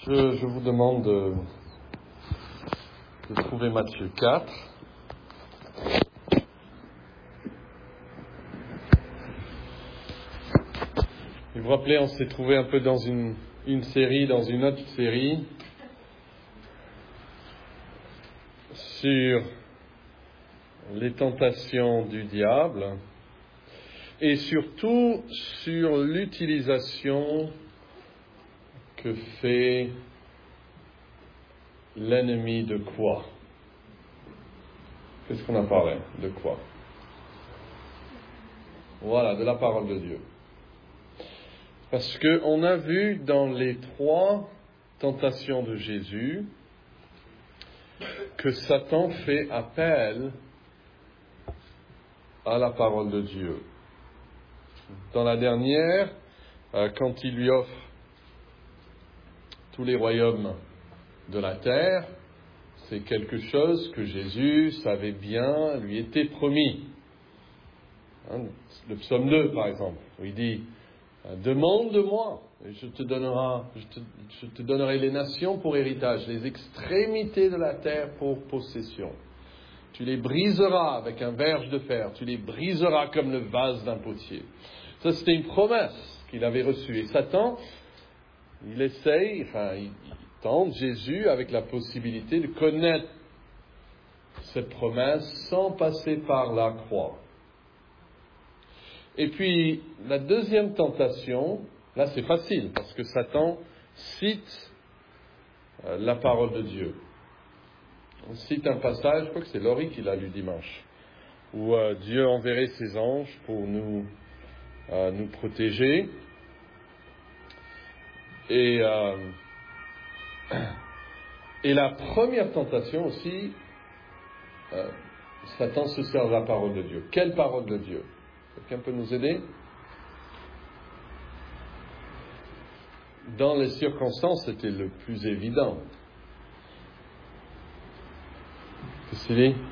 Je vous demande de trouver Matthieu 4. Et vous vous rappelez, on s'est trouvé un peu dans une série, dans une autre série, sur les tentations du diable et surtout sur l'utilisation que fait l'ennemi de quoi? Qu'est-ce qu'on a parlé? De quoi? Voilà, de la parole de Dieu. Parce qu'on a vu dans les 3 tentations de Jésus que Satan fait appel à la parole de Dieu. Dans la dernière, quand il lui offre tous les royaumes de la terre, c'est quelque chose que Jésus savait bien lui était promis. Le psaume 2, par exemple, où il dit « Demande de moi, et je te donnerai les nations pour héritage, les extrémités de la terre pour possession. Tu les briseras avec un verge de fer, tu les briseras comme le vase d'un potier. » Ça, c'était une promesse qu'il avait reçue. Et Satan, il tente Jésus avec la possibilité de connaître cette promesse sans passer par la croix. Et puis, la deuxième tentation, là c'est facile, parce que Satan cite la parole de Dieu. On cite un passage, je crois que c'est Laurie qui l'a lu dimanche, où Dieu enverrait ses anges pour nous protéger. Et la première tentation aussi, Satan se sert de la parole de Dieu. Quelle parole de Dieu? Quelqu'un peut nous aider? Dans les circonstances, c'était le plus évident. Qu'est-ce qu'il dit?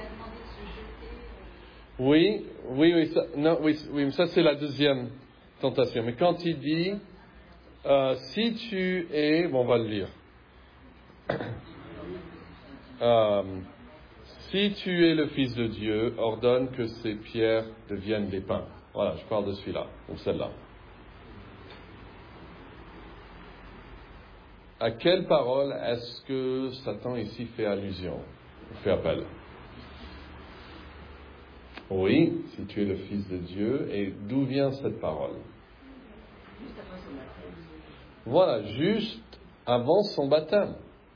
Oui, mais ça c'est la deuxième tentation. Mais quand il dit, si tu es, on va le lire. Si tu es le Fils de Dieu, ordonne que ces pierres deviennent des pains. Voilà, je parle de celui-là, ou celle-là. À quelle parole est-ce que Satan ici fait allusion, fait appel? Oui, si tu es le Fils de Dieu, et d'où vient cette parole? Juste avant son baptême. Voilà, juste avant son baptême.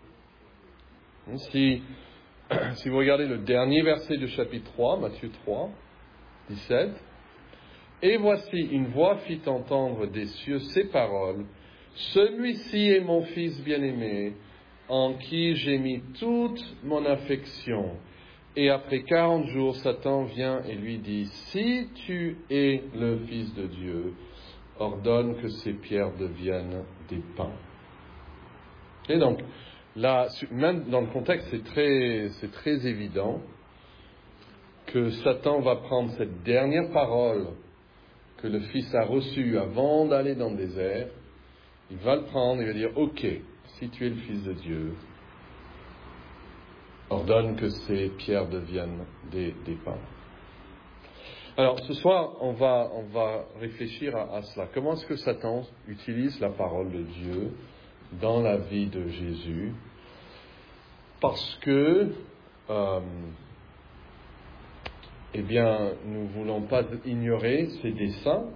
Si vous regardez le dernier verset du chapitre 3, Matthieu 3, 17, « Et voici, une voix fit entendre des cieux ces paroles, « Celui-ci est mon Fils bien-aimé, en qui j'ai mis toute mon affection. » Et après 40 jours, Satan vient et lui dit, « Si tu es le Fils de Dieu, ordonne que ces pierres deviennent des pains. » Et donc, là, même dans le contexte, c'est très évident que Satan va prendre cette dernière parole que le Fils a reçue avant d'aller dans le désert. Il va le prendre et va dire, « Ok, si tu es le Fils de Dieu, ordonne que ces pierres deviennent des pains. » Alors, ce soir, on va réfléchir à cela. Comment est-ce que Satan utilise la parole de Dieu dans la vie de Jésus? Parce que, nous ne voulons pas ignorer ses desseins,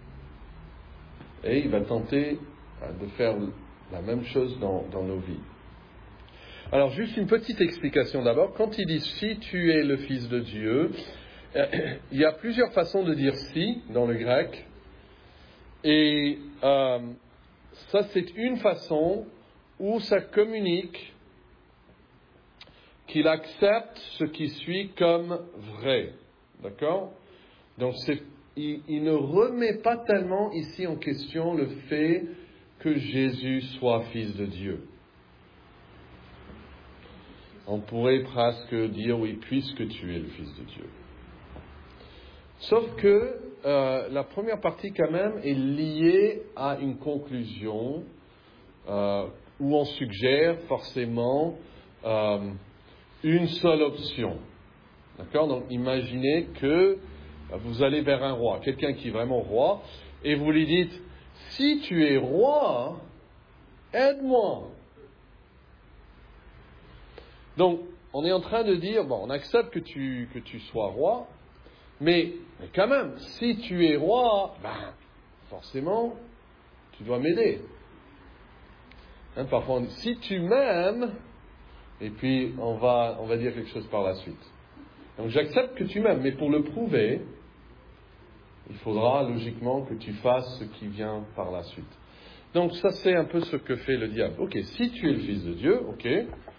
et il va tenter de faire la même chose dans nos vies. Alors, juste une petite explication d'abord. Quand il dit « si tu es le Fils de Dieu », il y a plusieurs façons de dire « si » dans le grec. Et ça, c'est une façon où ça communique qu'il accepte ce qui suit comme vrai. D'accord? Donc, il ne remet pas tellement ici en question le fait que Jésus soit Fils de Dieu. On pourrait presque dire, oui, puisque tu es le Fils de Dieu. Sauf que la première partie, quand même, est liée à une conclusion où on suggère forcément une seule option. D'accord? Donc imaginez que vous allez vers un roi, quelqu'un qui est vraiment roi, et vous lui dites, si tu es roi, aide-moi. Donc, on est en train de dire, bon, on accepte que tu sois roi, mais quand même, si tu es roi, forcément, tu dois m'aider. Parfois on dit, si tu m'aimes, et puis on va dire quelque chose par la suite. Donc j'accepte que tu m'aimes, mais pour le prouver, il faudra logiquement que tu fasses ce qui vient par la suite. Donc ça c'est un peu ce que fait le diable. Ok, si tu es le Fils de Dieu, ok,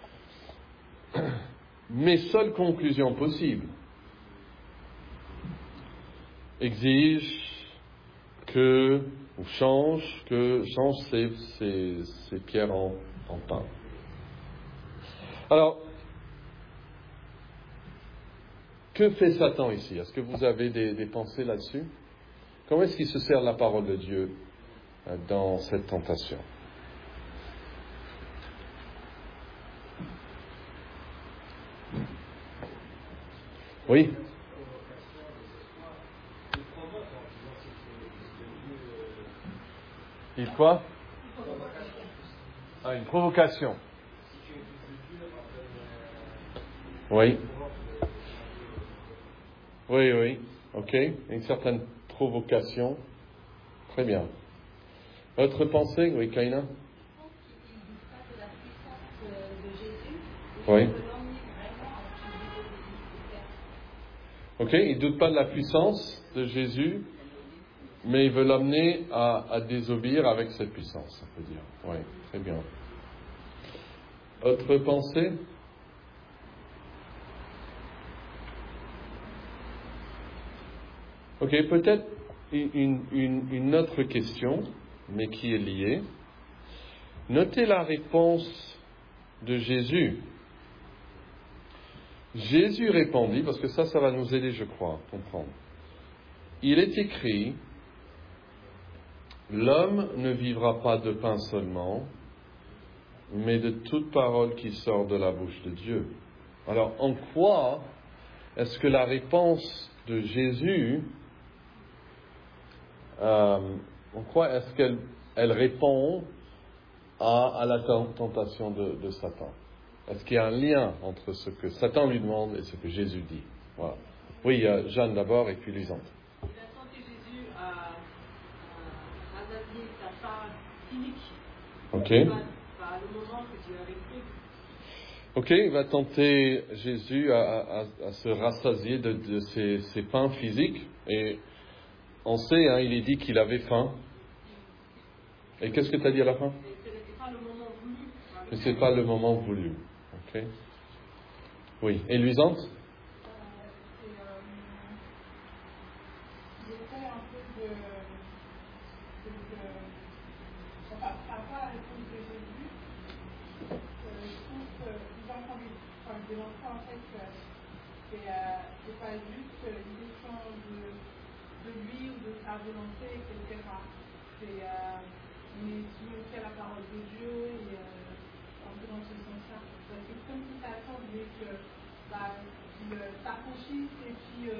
mais seule conclusion possible exige que, ou change ces pierres en pain. Alors, que fait Satan ici? Est-ce que vous avez des pensées là-dessus? Comment est-ce qu'il se sert de la parole de Dieu dans cette tentation? Oui? Il quoi? Une provocation. Oui. Oui. Ok. Une certaine provocation. Très bien. Autre pensée? Oui, Kaina? Oui. Ok, il ne doute pas de la puissance de Jésus, mais il veut l'amener à désobéir avec cette puissance, on peut dire. Oui, très bien. Autre pensée? Ok, peut-être une autre question, mais qui est liée. Notez la réponse de Jésus. Jésus répondit, parce que ça va nous aider, je crois, à comprendre. Il est écrit, l'homme ne vivra pas de pain seulement, mais de toute parole qui sort de la bouche de Dieu. Alors, en quoi est-ce que la réponse de Jésus, en quoi est-ce qu'elle répond à la tentation de Satan? Est-ce qu'il y a un lien entre ce que Satan lui demande et ce que Jésus dit? Voilà. Oui, Jeanne d'abord et puis Lisande. Il a tenté Jésus à rassasier sa part cynique. Ok. Pas le moment que Dieu avait prévu. Ok, il va tenter Jésus à se rassasier de ses pains physiques. Et on sait, il est dit qu'il avait faim. Et qu'est-ce que tu as dit à la fin? Ce n'était pas le moment voulu. Mais ce n'est pas le moment voulu. Ok. Oui. Et Luisante? J'essaie un peu par rapport à la réponse de Jésus, je trouve que j'ai démontré en fait que c'est pas juste une question de lui ou de sa volonté, etc. Mais si on fait la parole de Dieu et un peu dans ce sens-là. C'est comme si Satan voulait qu'il s'affranchisse et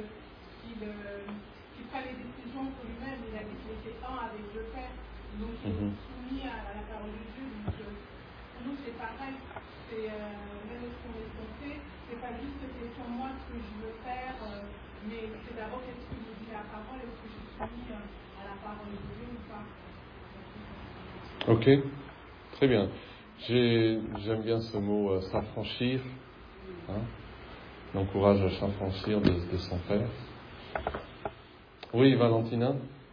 qu'il prenne les décisions pour lui-même. Il a dit qu'il était un avec le Père. Donc, soumis à la parole de Dieu. Donc, pour nous, c'est pareil. Même ce qu'on est tenté, c'est pas juste question moi ce que je veux faire, mais c'est d'abord qu'est-ce que me dit la parole, est-ce que je suis soumis à la parole de Dieu ou pas. Ok, très bien. J'aime bien ce mot s'affranchir. L'encourage à s'affranchir de son père. Oui, Valentina?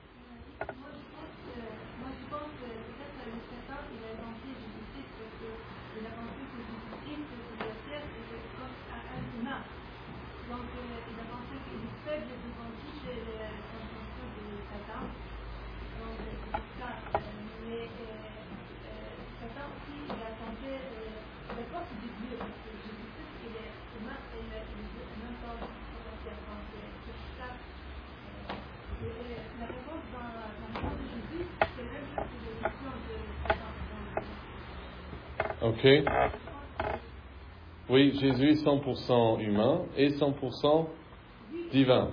Moi, je pense que peut-être le Satan, il a inventé Jésus-Christ parce qu'il a pensé que Jésus-Christ, sur la terre, c'était comme un humain. Donc, il a pensé qu'il est faible devant toutes les intentions de Satan. Donc, c'est pour ça. Mais Satan aussi, il a tenté la force de Dieu, parce que Jésus-Christ, il est humain, et il est en même temps sur la terre. Donc, c'est pour ça. La Ok. Oui, Jésus est 100% humain et 100% divin.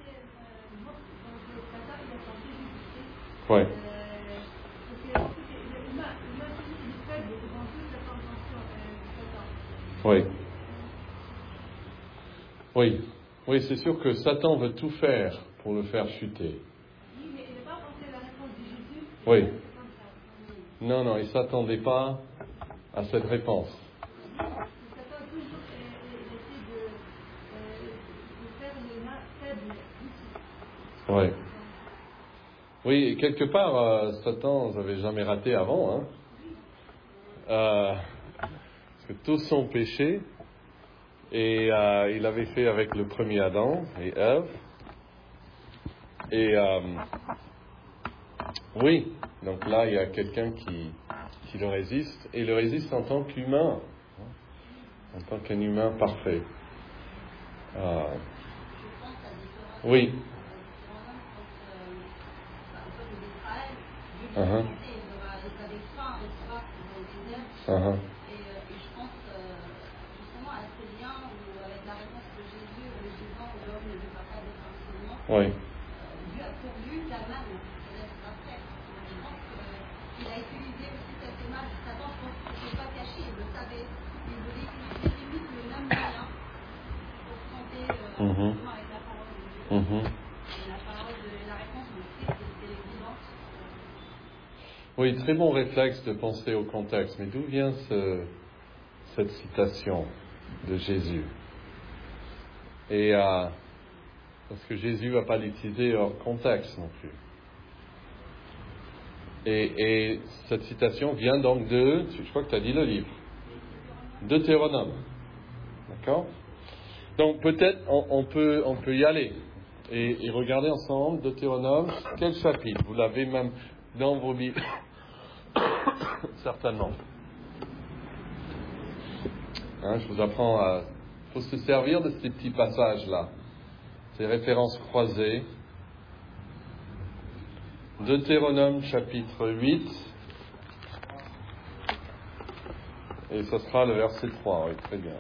Oui. Oui. Oui. Oui, c'est sûr que Satan veut tout faire pour le faire chuter. Oui. Non, il ne s'attendait pas à cette réponse. Oui. Oui, et quelque part, Satan n'avait jamais raté avant. Hein. Parce que tous sont péchés. Et il avait fait avec le premier Adam et Ève. Et oui, donc là, il y a quelqu'un qui le résiste. Et le résiste en tant qu'humain. En tant qu'un humain parfait. Oui. Uh-huh. Uh-huh. Oui. Dieu a pourvu la manne de l'être après. Je pense qu'il a utilisé aussi cette image. Satan, je pense qu'il ne s'est pas caché, il le savait. Il voulait utiliser limite le même moyen pour tenter avec la parole de Dieu. Et la parole de la réponse de Christ était vivante. Oui, très bon réflexe de penser au contexte. Mais d'où vient cette citation de Jésus? Et parce que Jésus ne va pas l'utiliser hors contexte non plus. Et cette citation vient donc je crois que tu as dit le livre, Deutéronome. D'accord? Donc peut-être on peut y aller et regarder ensemble Deutéronome. Quel chapitre? Vous l'avez même dans vos Bibles, certainement. Hein, je vous apprends il faut se servir de ces petits passages-là. Ces références croisées. Deutéronome chapitre 8. Et ce sera le verset 3. Oui, très bien.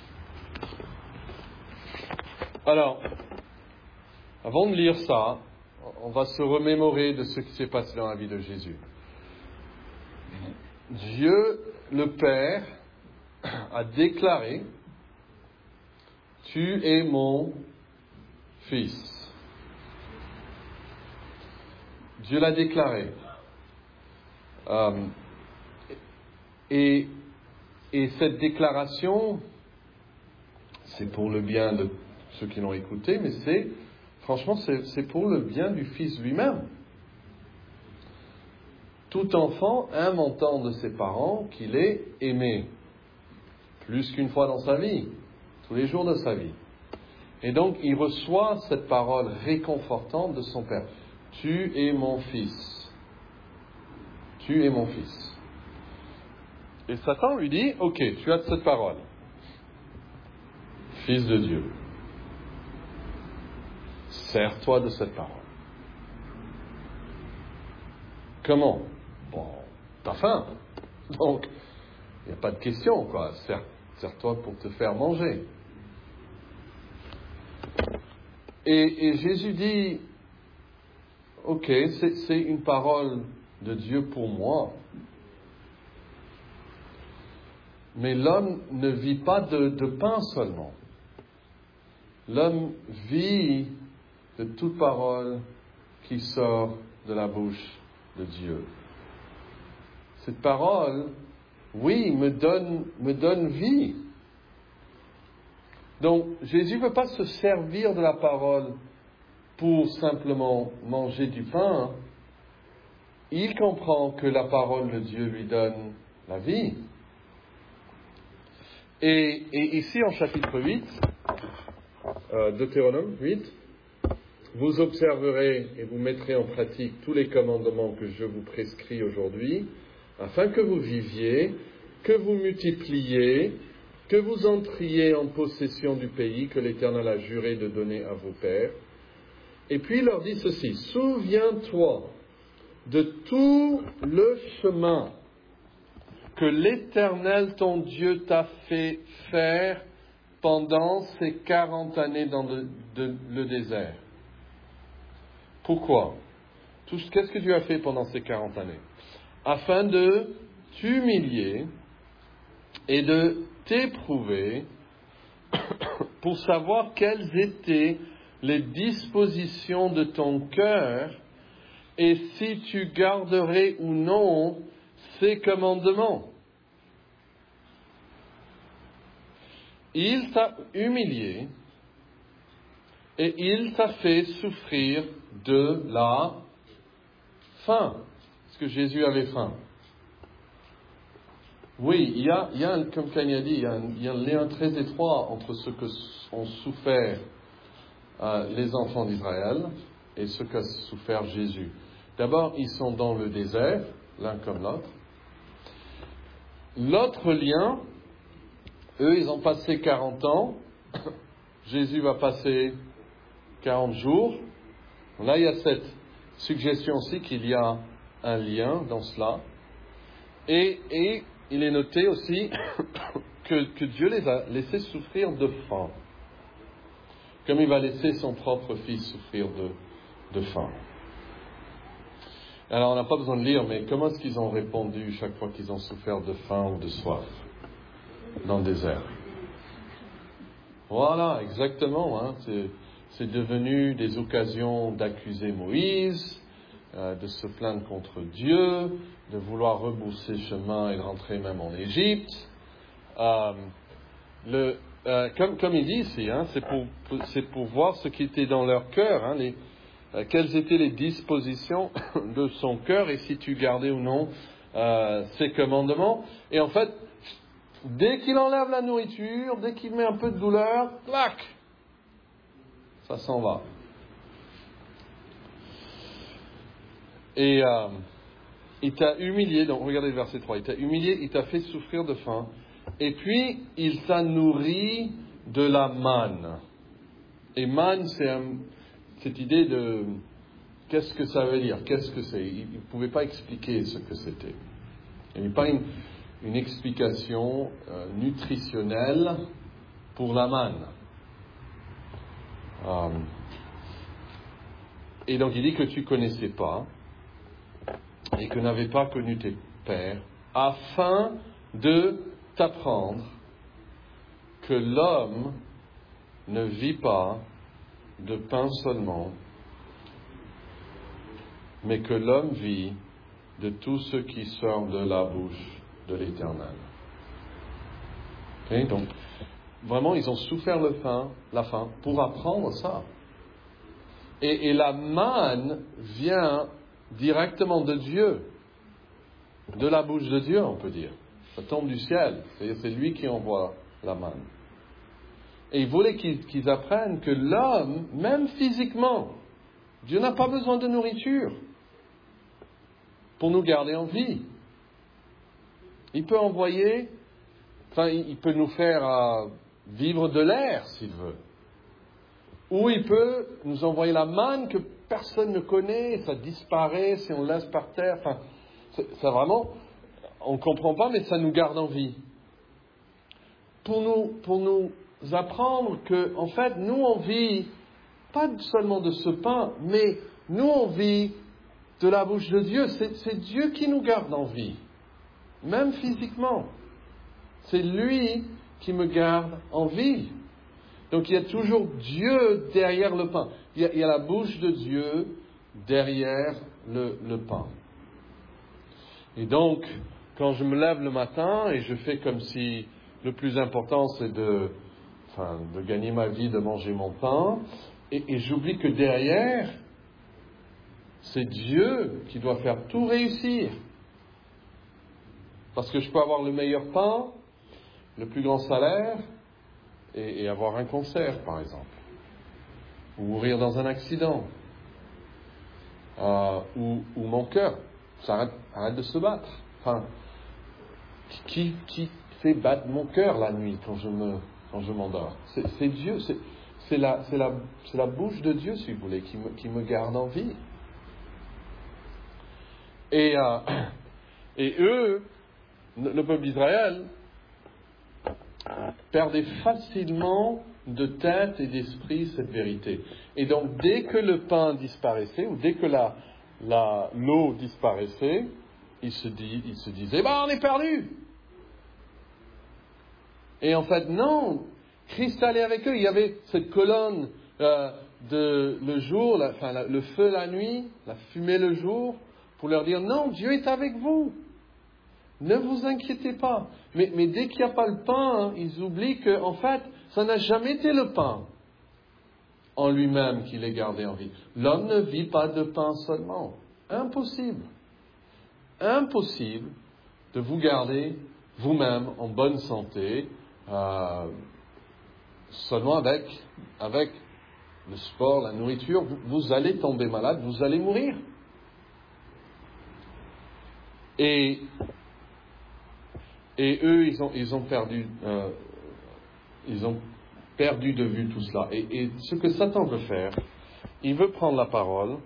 Alors, avant de lire ça, on va se remémorer de ce qui s'est passé dans la vie de Jésus. Dieu, le Père, a déclaré « Tu es mon Fils ». Dieu l'a déclaré. Et cette déclaration, c'est pour le bien de ceux qui l'ont écouté, mais franchement, c'est pour le bien du Fils lui-même. Tout enfant aime entendre de ses parents qu'il est aimé, plus qu'une fois dans sa vie, tous les jours de sa vie. Et donc, il reçoit cette parole réconfortante de son Père. Tu es mon Fils. Tu es mon Fils. Et Satan lui dit, ok, tu as cette parole. Fils de Dieu. Sers-toi de cette parole. Comment? Bon, t'as faim. Donc, il n'y a pas de question, quoi. Sers-toi pour te faire manger. Et Jésus dit, ok, c'est une parole de Dieu pour moi. Mais l'homme ne vit pas de pain seulement. L'homme vit de toute parole qui sort de la bouche de Dieu. Cette parole, oui, me donne vie. Donc, Jésus ne veut pas se servir de la parole pour simplement manger du pain. Il comprend que la parole de Dieu lui donne la vie. Et ici, en chapitre 8, Deutéronome 8, vous observerez et vous mettrez en pratique tous les commandements que je vous prescris aujourd'hui, afin que vous viviez, que vous multipliez, que vous entriez en possession du pays que l'Éternel a juré de donner à vos pères. Et puis il leur dit ceci, souviens-toi de tout le chemin que l'Éternel, ton Dieu, t'a fait faire pendant ces 40 années dans le désert. Pourquoi? Qu'est-ce que Dieu a fait pendant ces 40 années? Afin de t'humilier et de t'éprouver pour savoir quelles étaient les dispositions de ton cœur et si tu garderais ou non ses commandements. Il t'a humilié et il t'a fait souffrir de la faim. Est-ce que Jésus avait faim? Oui, il y a, comme Kanye a dit, il y a un lien très étroit entre ce que ont souffert les enfants d'Israël et ce qu'a souffert Jésus. D'abord, ils sont dans le désert, l'un comme l'autre. L'autre lien, eux, ils ont passé 40 ans. Jésus va passer 40 jours. Là, il y a cette suggestion aussi qu'il y a un lien dans cela. Et il est noté aussi que Dieu les a laissés souffrir de faim. Comme il va laisser son propre fils souffrir de faim. Alors, on n'a pas besoin de lire, mais comment est-ce qu'ils ont répondu chaque fois qu'ils ont souffert de faim ou de soif dans le désert? Voilà, exactement. Hein, c'est devenu des occasions d'accuser Moïse, de se plaindre contre Dieu, de vouloir rebourser chemin et de rentrer même en Égypte. Comme il dit ici, hein, c'est pour voir ce qui était dans leur cœur, hein, quelles étaient les dispositions de son cœur et si tu gardais ou non ses commandements. Et en fait, dès qu'il enlève la nourriture, dès qu'il met un peu de douleur, clac, ça s'en va. Et il t'a humilié, donc regardez le verset 3, il t'a humilié, il t'a fait souffrir de faim, et puis il t'a nourri de la manne. Et manne, c'est cette idée de qu'est-ce que ça veut dire, qu'est-ce que c'est. Il ne pouvait pas expliquer ce que c'était. Il n'y avait pas une explication nutritionnelle pour la manne. Et donc il dit que tu ne connaissais pas et que n'avais pas connu tes pères, afin de t'apprendre que l'homme ne vit pas de pain seulement, mais que l'homme vit de tout ce qui sort de la bouche de l'Éternel. Okay? Donc, vraiment, ils ont souffert la faim pour apprendre ça. Et la manne vient directement de Dieu, de la bouche de Dieu, on peut dire. Ça tombe du ciel, c'est lui qui envoie la manne. Et il voulait qu'ils apprennent que l'homme, même physiquement, Dieu n'a pas besoin de nourriture pour nous garder en vie. Il peut il peut nous faire vivre de l'air s'il veut. Ou il peut nous envoyer la manne que personne ne connaît, ça disparaît si on le laisse par terre. Enfin, ça vraiment, on ne comprend pas, mais ça nous garde en vie. Pour nous apprendre que, en fait, nous on vit pas seulement de ce pain, mais nous on vit de la bouche de Dieu. C'est Dieu qui nous garde en vie, même physiquement. C'est lui qui me garde en vie. Donc il y a toujours Dieu derrière le pain. Il y a la bouche de Dieu derrière le pain. Et donc, quand je me lève le matin et je fais comme si le plus important c'est de gagner ma vie, de manger mon pain, et j'oublie que derrière, c'est Dieu qui doit faire tout réussir. Parce que je peux avoir le meilleur pain, le plus grand salaire, et avoir un cancer, par exemple. Ou mourir dans un accident. Ou mon cœur arrête de se battre. Enfin, qui fait battre mon cœur la nuit quand je m'endors? C'est Dieu, c'est la bouche de Dieu, si vous voulez, qui me garde en vie. Et eux, le peuple d'Israël perdait facilement de tête et d'esprit cette vérité. Et donc, dès que le pain disparaissait, ou dès que l'eau disparaissait, il se disait, on est perdu. Et en fait, non, Christ allait avec eux. Il y avait cette colonne le jour, le feu la nuit, la fumée le jour, pour leur dire, non, Dieu est avec vous. Ne vous inquiétez pas. Mais dès qu'il n'y a pas le pain, ils oublient que, en fait, ça n'a jamais été le pain en lui-même qui les gardait en vie. L'homme ne vit pas de pain seulement. Impossible. Impossible de vous garder vous-même en bonne santé seulement avec le sport, la nourriture. Vous allez tomber malade, vous allez mourir. Et eux, ils ont perdu de vue tout cela. Et ce que Satan veut faire, il veut prendre la parole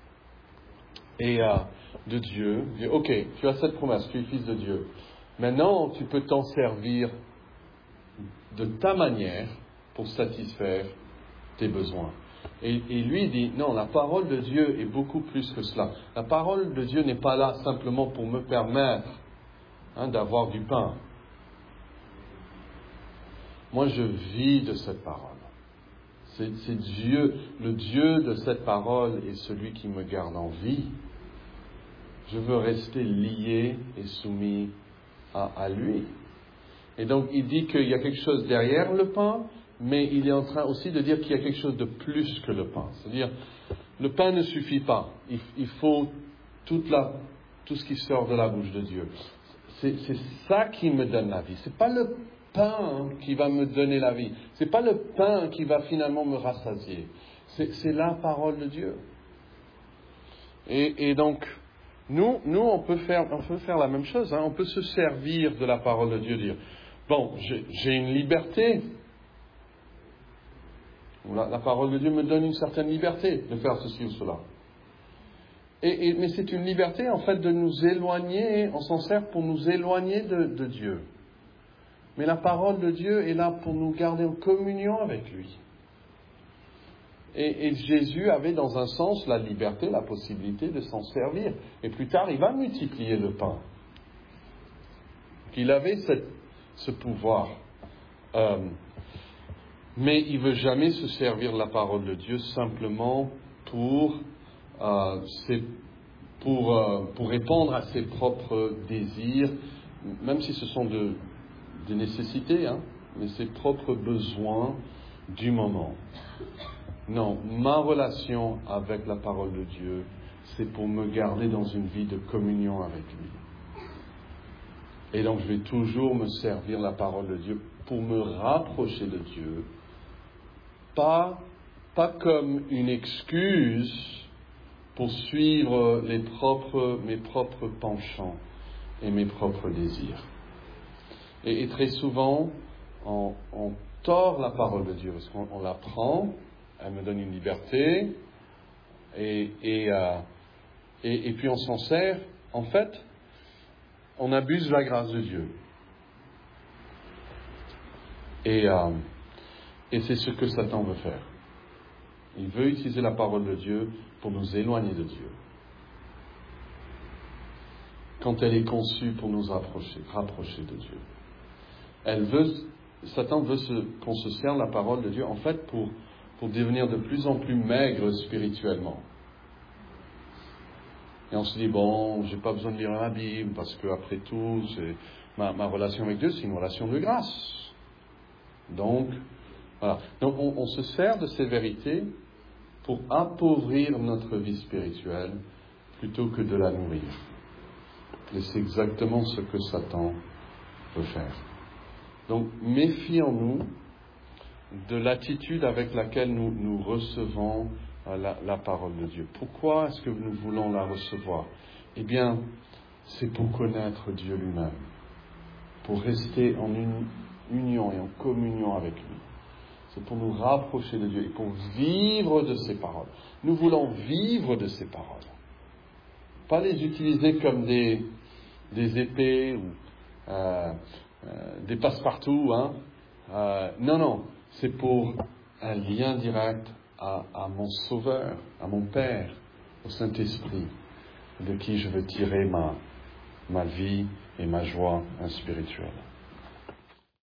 de Dieu, dire, ok, tu as cette promesse, tu es fils de Dieu. Maintenant, tu peux t'en servir de ta manière pour satisfaire tes besoins. Et lui dit, non, la parole de Dieu est beaucoup plus que cela. La parole de Dieu n'est pas là simplement pour me permettre d'avoir du pain. Moi, je vis de cette parole. C'est Dieu, le Dieu de cette parole est celui qui me garde en vie. Je veux rester lié et soumis à lui. Et donc, il dit qu'il y a quelque chose derrière le pain, mais il est en train aussi de dire qu'il y a quelque chose de plus que le pain. C'est-à-dire, le pain ne suffit pas. Il faut tout ce qui sort de la bouche de Dieu. C'est ça qui me donne la vie. C'est pas le pain qui va me donner la vie. C'est pas le pain qui va finalement me rassasier. C'est la parole de Dieu. Et donc, nous, on peut faire la même chose. On peut se servir de la parole de Dieu, dire, bon, j'ai une liberté. La parole de Dieu me donne une certaine liberté de faire ceci ou cela. Mais c'est une liberté, en fait, de nous éloigner, on s'en sert pour nous éloigner de Dieu. Mais la parole de Dieu est là pour nous garder en communion avec lui. Et Jésus avait dans un sens la liberté, la possibilité de s'en servir. Et plus tard, il va multiplier le pain. Il avait ce pouvoir. Mais il ne veut jamais se servir de la parole de Dieu simplement pour répondre à ses propres désirs, même si ce sont des nécessités, mais ses propres besoins du moment. Non, ma relation avec la parole de Dieu, c'est pour me garder dans une vie de communion avec lui. Et donc je vais toujours me servir de la parole de Dieu pour me rapprocher de Dieu, pas comme une excuse pour suivre mes propres penchants et mes propres désirs. Et très souvent, on tord la parole de Dieu, parce qu'on la prend, elle me donne une liberté, et puis on s'en sert. En fait, on abuse de la grâce de Dieu. Et c'est ce que Satan veut faire. Il veut utiliser la parole de Dieu pour nous éloigner de Dieu. Quand elle est conçue pour nous rapprocher de Dieu. Satan veut qu'on se serve la parole de Dieu, en fait, pour devenir de plus en plus maigre spirituellement. Et on se dit, bon, j'ai pas besoin de lire la Bible, parce que après tout, ma relation avec Dieu, c'est une relation de grâce. Donc, voilà. Donc, on se sert de ces vérités pour appauvrir notre vie spirituelle plutôt que de la nourrir. Et c'est exactement ce que Satan veut faire. Donc, méfions-nous de l'attitude avec laquelle nous recevons la parole de Dieu. Pourquoi est-ce que nous voulons la recevoir? Eh bien, c'est pour connaître Dieu lui-même, pour rester en union et en communion avec lui. C'est pour nous rapprocher de Dieu et pour vivre de ses paroles. Nous voulons vivre de ses paroles. Pas les utiliser comme des épées ou des passe-partout. Hein. Non, c'est pour un lien direct à mon Sauveur, à mon Père, au Saint-Esprit, de qui je veux tirer ma vie et ma joie spirituelle.